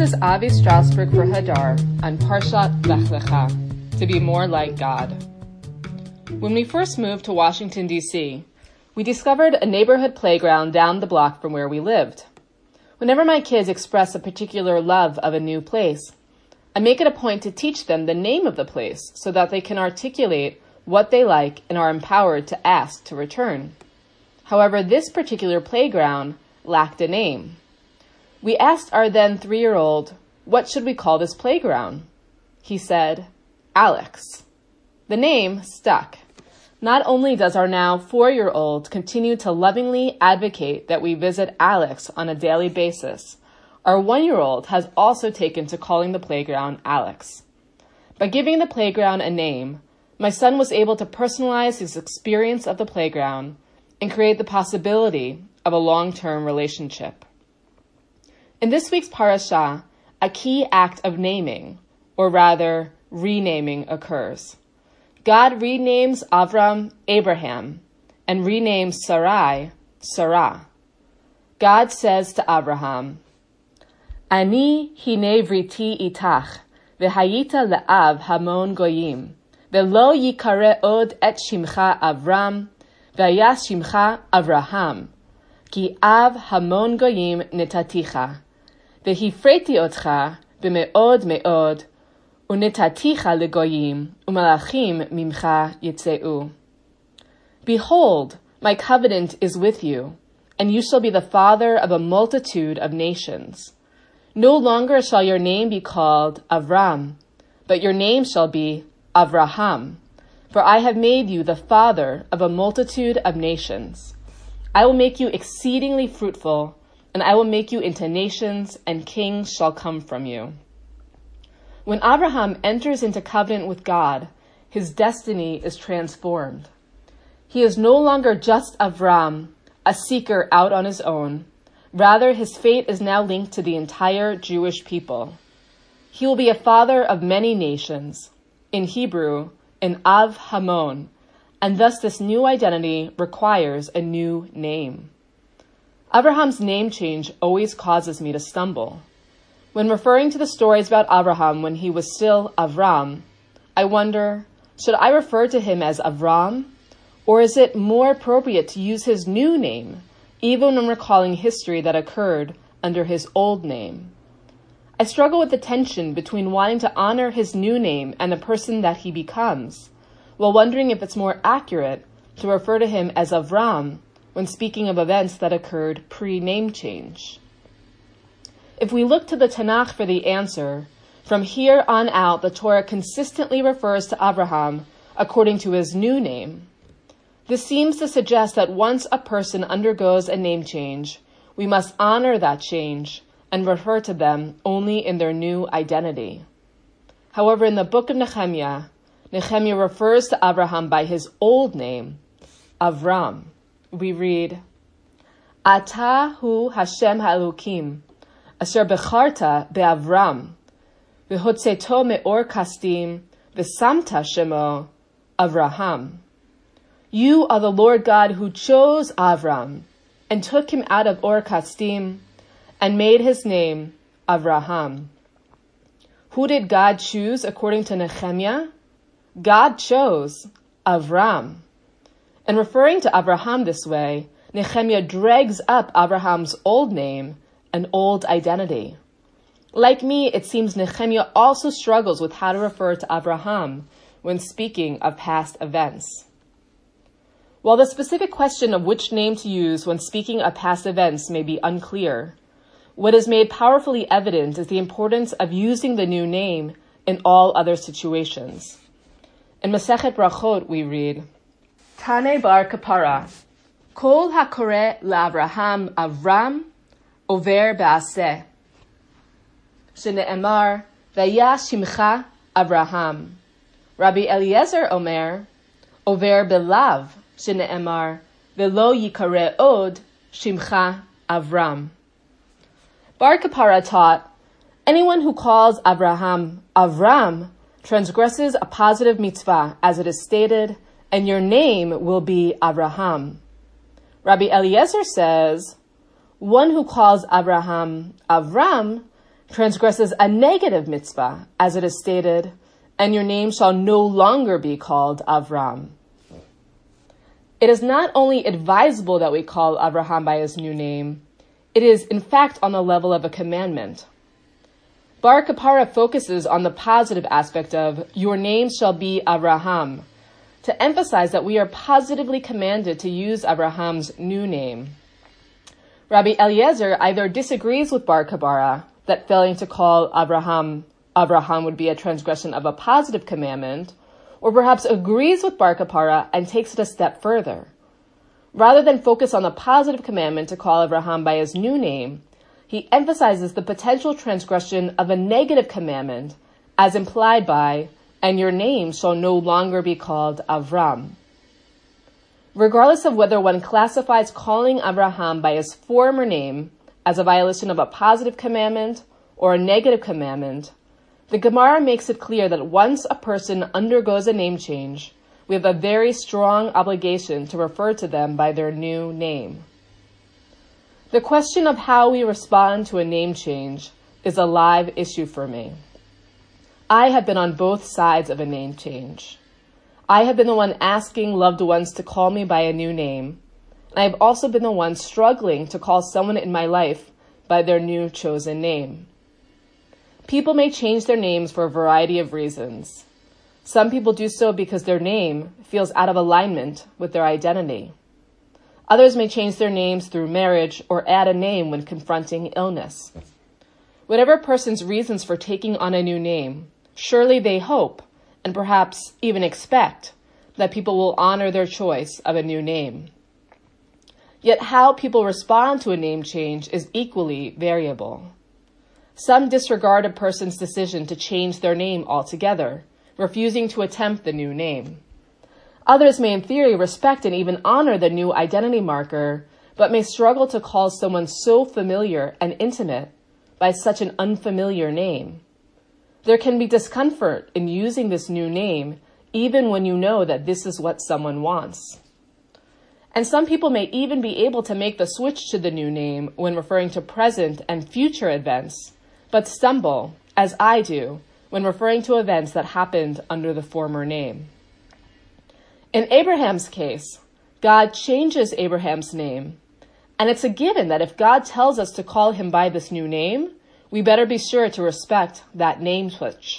is Avi Strasberg for Hadar on Parshat Lech Lecha, to be more like God. When we first moved to Washington, D.C., we discovered a neighborhood playground down the block from where we lived. Whenever my kids express a particular love of a new place, I make it a point to teach them the name of the place so that they can articulate what they like and are empowered to ask to return. However, this particular playground lacked a name. We asked our then 3-year-old, "What should we call this playground?" He said, "Alex." The name stuck. Not only does our now 4-year-old continue to lovingly advocate that we visit Alex on a daily basis, our 1-year-old has also taken to calling the playground Alex. By giving the playground a name, my son was able to personalize his experience of the playground and create the possibility of a long-term relationship. In this week's parasha, a key act of naming, or rather renaming, occurs. God renames Avram Abraham and renames Sarai Sarah. God says to Abraham, "Ani hine vriti itach, v'hayita le'av hamon goyim, ve'lo yikare od et shimcha Avram, ve'yas shimcha Avraham, ki av hamon goyim netaticha, ve'hifreti otcha b'me'od me'od, unetaticha legoyim, umalachim mimcha yitzeu. Behold, my covenant is with you, and you shall be the father of a multitude of nations. No longer shall your name be called Avram, but your name shall be Avraham, for I have made you the father of a multitude of nations. I will make you exceedingly fruitful, and I will make you into nations, and kings shall come from you." When Abraham enters into covenant with God, his destiny is transformed. He is no longer just Avram, a seeker out on his own. Rather, his fate is now linked to the entire Jewish people. He will be a father of many nations, in Hebrew, an Av Hamon, and thus this new identity requires a new name. Abraham's name change always causes me to stumble. When referring to the stories about Abraham when he was still Avram, I wonder, should I refer to him as Avram? Or is it more appropriate to use his new name, even when recalling history that occurred under his old name? I struggle with the tension between wanting to honor his new name and the person that he becomes, while wondering if it's more accurate to refer to him as Avram when speaking of events that occurred pre-name change. If we look to the Tanakh for the answer, from here on out the Torah consistently refers to Abraham according to his new name. This seems to suggest that once a person undergoes a name change, we must honor that change and refer to them only in their new identity. However, in the book of Nehemiah, Nehemiah refers to Abraham by his old name, Avram. We read, "Ata hu Hashem ha'elokim, asher becharta be'Avram, v'hotzeto me'or kasdim, v'samta shemo Avraham." You are the Lord God who chose Avram and took him out of Ur Kasdim and made his name Avraham. Who did God choose according to Nehemiah? God chose Avram. And referring to Avraham this way, Nehemiah drags up Abraham's old name and old identity. Like me, it seems Nehemiah also struggles with how to refer to Abraham when speaking of past events. While the specific question of which name to use when speaking of past events may be unclear, what is made powerfully evident is the importance of using the new name in all other situations. In Masechet Brachot we read, "Tane bar kapara, kol hakore la'Avraham Avram, over ba'aseh. Shene'emar, v'yas shimcha Avraham. Rabbi Eliezer omer, over belav, shene'emar, v'lo yikare od shimcha Avram." Bar Kapara taught, anyone who calls Abraham Avram transgresses a positive mitzvah, as it is stated, and your name will be Abraham. Rabbi Eliezer says, one who calls Abraham Avram transgresses a negative mitzvah, as it is stated, and your name shall no longer be called Avram. It is not only advisable that we call Abraham by his new name, it is in fact on the level of a commandment. Bar Kapara focuses on the positive aspect of your name shall be Abraham, to emphasize that we are positively commanded to use Abraham's new name. Rabbi Eliezer either disagrees with Bar Kapara that failing to call Abraham would be a transgression of a positive commandment, or perhaps agrees with Bar Kapara and takes it a step further. Rather than focus on the positive commandment to call Abraham by his new name, he emphasizes the potential transgression of a negative commandment, as implied by, and your name shall no longer be called Avram. Regardless of whether one classifies calling Abraham by his former name as a violation of a positive commandment or a negative commandment, the Gemara makes it clear that once a person undergoes a name change, we have a very strong obligation to refer to them by their new name. The question of how we respond to a name change is a live issue for me. I have been on both sides of a name change. I have been the one asking loved ones to call me by a new name, and I have also been the one struggling to call someone in my life by their new chosen name. People may change their names for a variety of reasons. Some people do so because their name feels out of alignment with their identity. Others may change their names through marriage or add a name when confronting illness. Whatever a person's reasons for taking on a new name, surely they hope, and perhaps even expect, that people will honor their choice of a new name. Yet how people respond to a name change is equally variable. Some disregard a person's decision to change their name altogether, refusing to attempt the new name. Others may in theory respect and even honor the new identity marker, but may struggle to call someone so familiar and intimate by such an unfamiliar name. There can be discomfort in using this new name, even when you know that this is what someone wants. And some people may even be able to make the switch to the new name when referring to present and future events, but stumble, as I do, when referring to events that happened under the former name. In Abraham's case, God changes Abraham's name, and it's a given that if God tells us to call him by this new name, we better be sure to respect that name switch.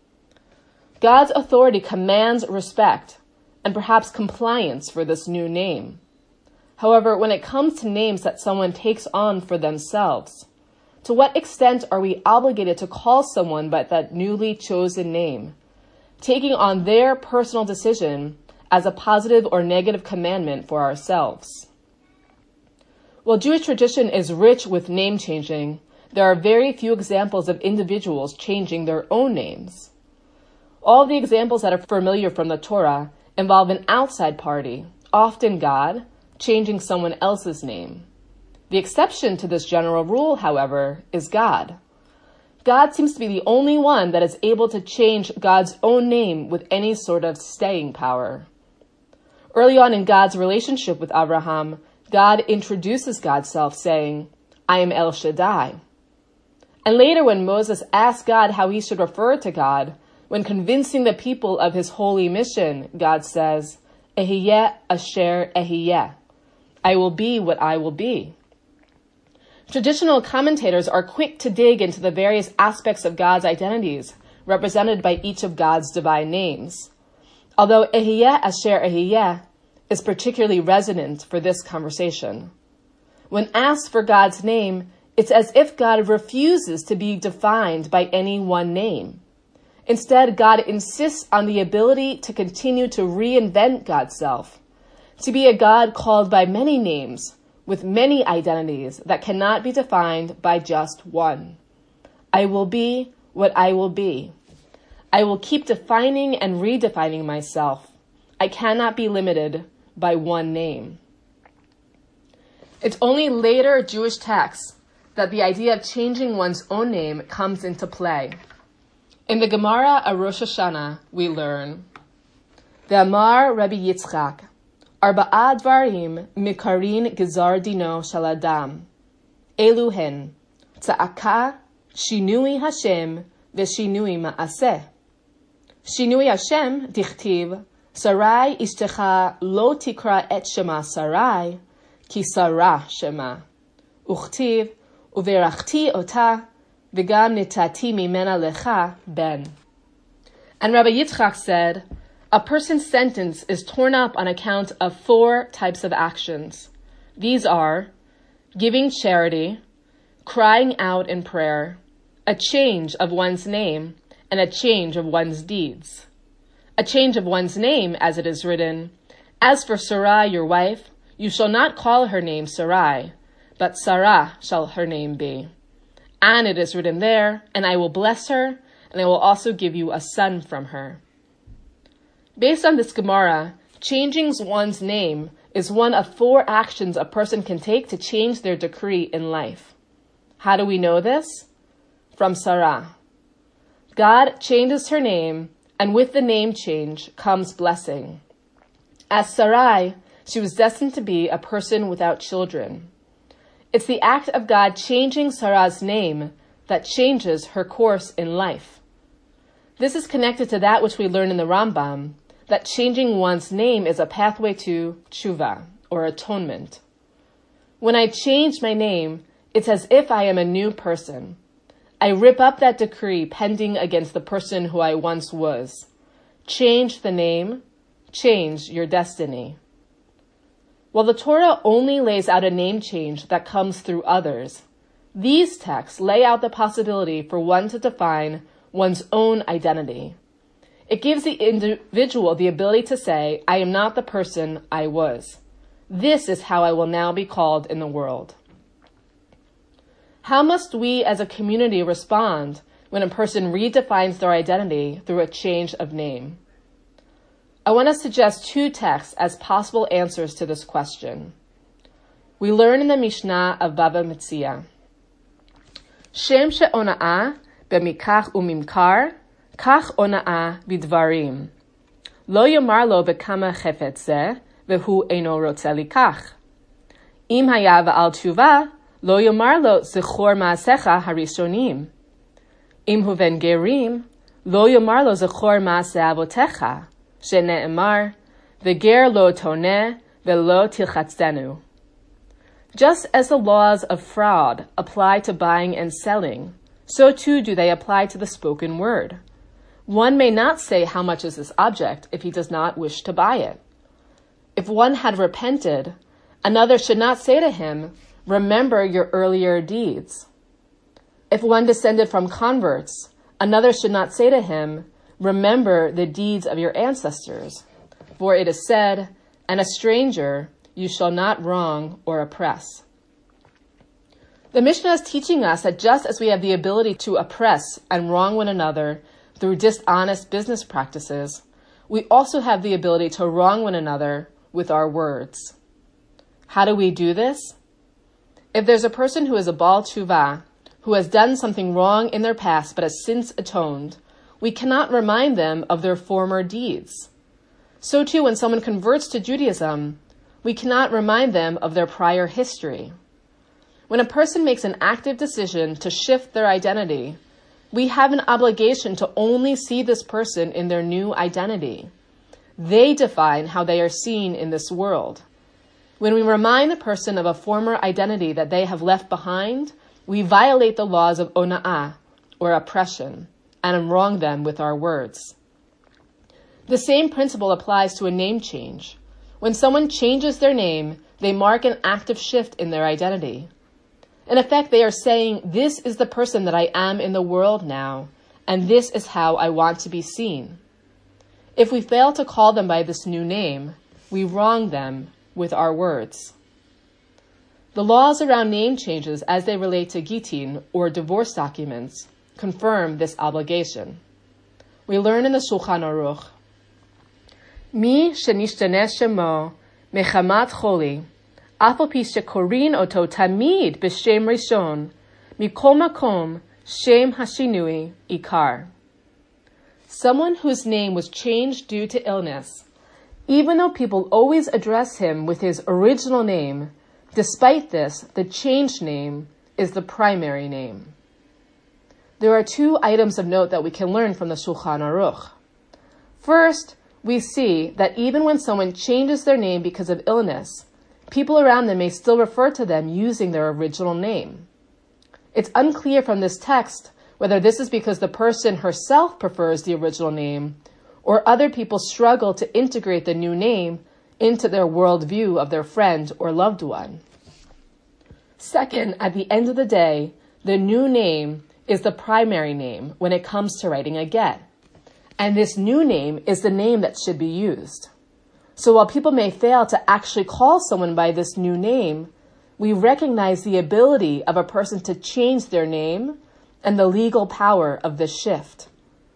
God's authority commands respect and perhaps compliance for this new name. However, when it comes to names that someone takes on for themselves, to what extent are we obligated to call someone by that newly chosen name, taking on their personal decision as a positive or negative commandment for ourselves? While Jewish tradition is rich with name changing, there are very few examples of individuals changing their own names. All the examples that are familiar from the Torah involve an outside party, often God, changing someone else's name. The exception to this general rule, however, is God. God seems to be the only one that is able to change God's own name with any sort of staying power. Early on in God's relationship with Abraham, God introduces God's self saying, I am El Shaddai. And later when Moses asked God how he should refer to God, when convincing the people of his holy mission, God says, Ehiyeh asher ehiyeh. I will be what I will be. Traditional commentators are quick to dig into the various aspects of God's identities represented by each of God's divine names. Although Ehiyeh asher ehiyeh is particularly resonant for this conversation. When asked for God's name, it's as if God refuses to be defined by any one name. Instead, God insists on the ability to continue to reinvent God's self, to be a God called by many names, with many identities that cannot be defined by just one. I will be what I will be. I will keep defining and redefining myself. I cannot be limited by one name. It's only later Jewish texts that the idea of changing one's own name comes into play. In the Gemara of Rosh Hashanah, we learn, Ve'amar Rabbi Yitzchak, Arba'a dvarim mikarin gizar dino shel adam. Elu hen, tza'aka, Shinui Hashem v'shinui ma'aseh. Shinui Hashem dichtiv, Sarai ishtecha lo tikra et shema Sarai, ki Sarah shema. Uchtiv, uverachti ota, v'gam nitati mimena lecha ben. And Rabbi Yitzchak said, a person's sentence is torn up on account of 4 types of actions. These are giving charity, crying out in prayer, a change of one's name, and a change of one's deeds. A change of one's name, as it is written, as for Sarai your wife, you shall not call her name Sarai, but Sarah shall her name be. And it is written there, and I will bless her, and I will also give you a son from her. Based on this Gemara, changing one's name is one of 4 actions a person can take to change their decree in life. How do we know this? From Sarah. God changes her name, and with the name change comes blessing. As Sarai, she was destined to be a person without children. It's the act of God changing Sarah's name that changes her course in life. This is connected to that which we learn in the Rambam, that changing one's name is a pathway to tshuva, or atonement. When I change my name, it's as if I am a new person. I rip up that decree pending against the person who I once was. Change the name, change your destiny. While the Torah only lays out a name change that comes through others, these texts lay out the possibility for one to define one's own identity. It gives the individual the ability to say, I am not the person I was. This is how I will now be called in the world. How must we as a community respond when a person redefines their identity through a change of name? I want to suggest 2 texts as possible answers to this question. We learn in the Mishnah of Bava Metzia, Shem she'ona'ah b'mikach u'mimkar, kach ona'ah b'dvarim. Lo yomar lo bekama chefetz zeh, v'hu eino rotze likach. Im haya v'al tshuva, lo yomar lo zechor ma'asecha harishonim. Im hu ben gerim, lo yomar lo zechor ma'aseh avotecha, shene'emar, v'ger lo toneh, ve'lo tilchatzenu. Just as the laws of fraud apply to buying and selling, so too do they apply to the spoken word. One may not say how much is this object if he does not wish to buy it. If one had repented, another should not say to him, remember your earlier deeds. If one descended from converts, another should not say to him, remember the deeds of your ancestors. For it is said, and a stranger you shall not wrong or oppress. The Mishnah is teaching us that just as we have the ability to oppress and wrong one another through dishonest business practices, we also have the ability to wrong one another with our words. How do we do this? If there's a person who is a Baal Tshuva, who has done something wrong in their past but has since atoned, we cannot remind them of their former deeds. So too, when someone converts to Judaism, we cannot remind them of their prior history. When a person makes an active decision to shift their identity, we have an obligation to only see this person in their new identity. They define how they are seen in this world. When we remind the person of a former identity that they have left behind, we violate the laws of ona'ah, or oppression, and wrong them with our words. The same principle applies to a name change. When someone changes their name, they mark an active shift in their identity. In effect, they are saying, this is the person that I am in the world now, and this is how I want to be seen. If we fail to call them by this new name, we wrong them with our words. The laws around name changes as they relate to Gitin, or divorce documents, confirm this obligation. We learn in the Shulchan Aruch, Mi shenishtaneh shemo mechamat choli, אף על פי שקוראים אותו תמיד בשם ראשון, מכל מקום שם השינוי עיקר. Someone whose name was changed due to illness, even though people always address him with his original name, despite this, the changed name is the primary name. there are two items of note that we can learn from the Shulchan Aruch. First, we see that even when someone changes their name because of illness, people around them may still refer to them using their original name. It's unclear from this text whether this is because the person herself prefers the original name or other people struggle to integrate the new name into their worldview of their friend or loved one. Second, at the end of the day, the new name is the primary name when it comes to writing a get. And this new name is the name that should be used. So while people may fail to actually call someone by this new name, we recognize the ability of a person to change their name and the legal power of this shift.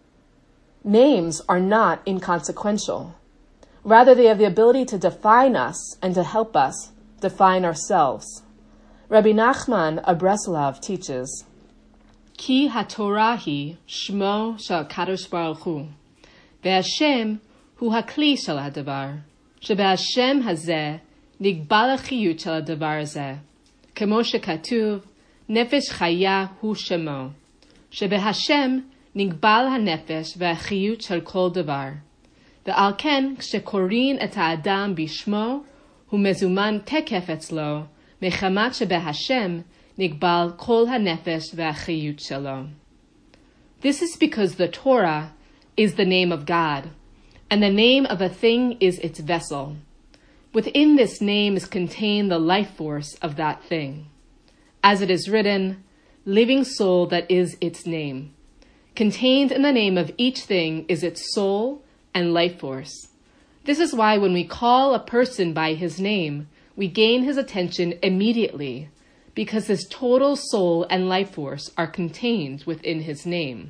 Names are not inconsequential. Rather, they have the ability to define us and to help us define ourselves. Rabbi Nachman of Breslov teaches, Ki haTorah hi shmo shel Kadosh Baruch Hu, ve'Hashem hu hakli shel hadavar, shebeHashem hazeh nigbal hachiyut shel hadavar hazeh, kemo shekatuv nefesh chaya hu shemo, shebeHashem nigbal hanefesh ve'achiyut shel kol davar, ve'al ken kshekorin et ha'adam bishmo hu mezuman tekef etzlo mechamat shebeHashem nigbal kol hanefesh ve'achiyut shelo. This is because the Torah is the name of God, and the name of a thing is its vessel. Within this name is contained the life force of that thing. As it is written, living soul that is its name. Contained in the name of each thing is its soul and life force. This is why when we call a person by his name, we gain his attention immediately, because his total soul and life force are contained within his name.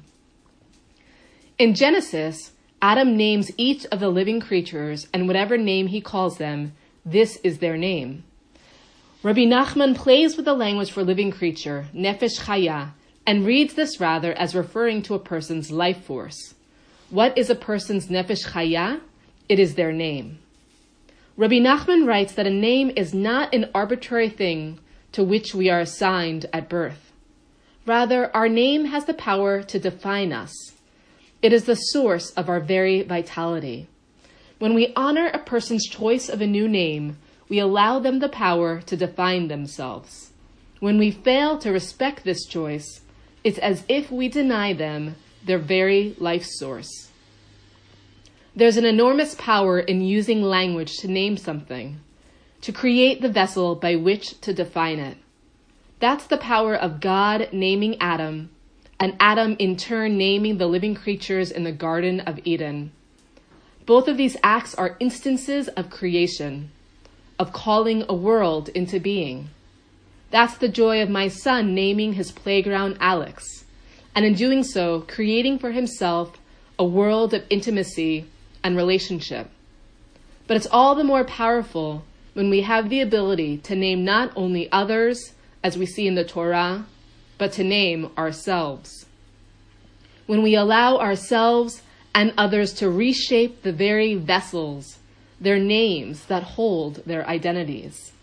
In Genesis, Adam names each of the living creatures, and whatever name he calls them, this is their name. Rabbi Nachman plays with the language for living creature, nefesh chaya, and reads this rather as referring to a person's life force. What is a person's nefesh chaya? It is their name. Rabbi Nachman writes that a name is not an arbitrary thing to which we are assigned at birth. Rather, our name has the power to define us. It is the source of our very vitality. When we honor a person's choice of a new name, we allow them the power to define themselves. When we fail to respect this choice, it's as if we deny them their very life source. There's an enormous power in using language to name something, to create the vessel by which to define it. That's the power of God naming Adam, and Adam in turn naming the living creatures in the Garden of Eden. Both of these acts are instances of creation, of calling a world into being. That's the joy of my son naming his playground Alex, and in doing so, creating for himself a world of intimacy and relationship. But it's all the more powerful when we have the ability to name not only others, as we see in the Torah, but to name ourselves. When we allow ourselves and others to reshape the very vessels, their names that hold their identities.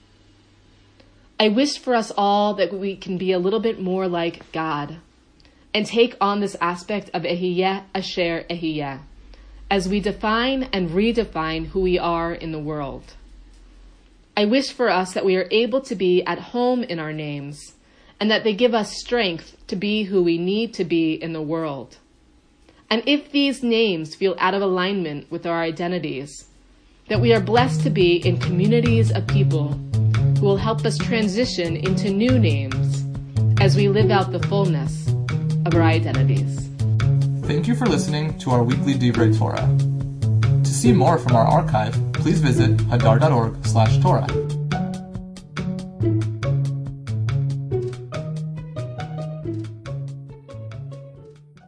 I wish for us all that we can be a little bit more like God and take on this aspect of Ehiyeh Asher Ehiyeh as we define and redefine who we are in the world. I wish for us that we are able to be at home in our names and that they give us strength to be who we need to be in the world. And if these names feel out of alignment with our identities, that we are blessed to be in communities of people who will help us transition into new names as we live out the fullness of our identities. Thank you for listening to our weekly Divrei Torah. To see more from our archive, please visit hadar.org/Torah.